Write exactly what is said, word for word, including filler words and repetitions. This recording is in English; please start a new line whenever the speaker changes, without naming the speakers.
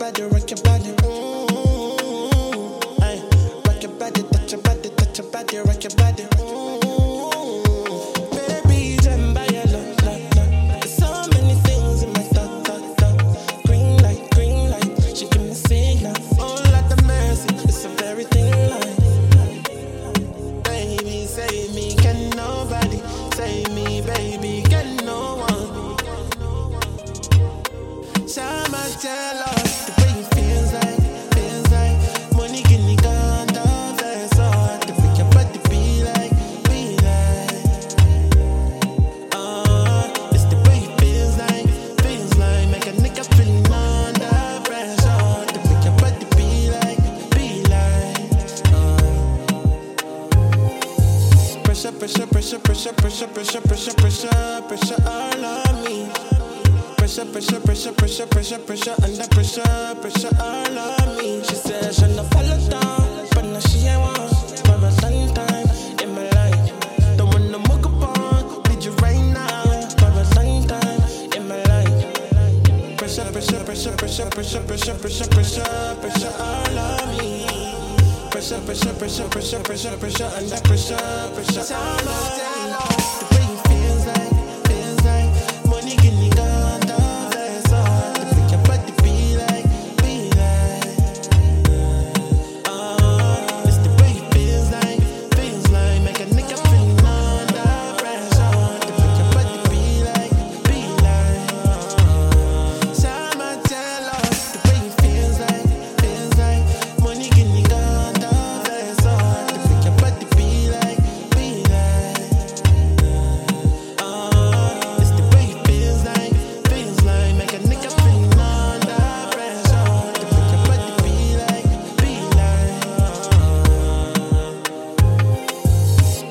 body, rock your body. Mm-hmm. Ay, rock your body, touch your body, touch your body, rock your body. Mm-hmm. Baby, jam by your love, love, love. There's so many things in my thought, thought, thought. Green light, green light, she give me signal. Oh, Lord have mercy, it's a very thin line. Baby, save me, can nobody save me, baby, can no one. Shama jealous, the way it feels like, feels like money can you gun down that's all to make your body be like, be like. Uh, it's the way it feels like, feels like make a nigga feel under pressure to make your body be like, be like. Uh, pressure, pressure, pressure, pressure, pressure, pressure, pressure, pressure, pressure all on me. Pressure, pressure, pressure, pressure, pressure, pressure, under pressure, pressure all on me. She said she no follow down, but now she ain't one for a long time in my life. Don't want no more upon, need you right now for a long time in my life. Pressure, pressure, pressure, pressure, pressure, pressure, pressure, pressure, pressure all on me. Pressure, pressure, pressure, pressure, pressure, pressure, under pressure, pressure all on me.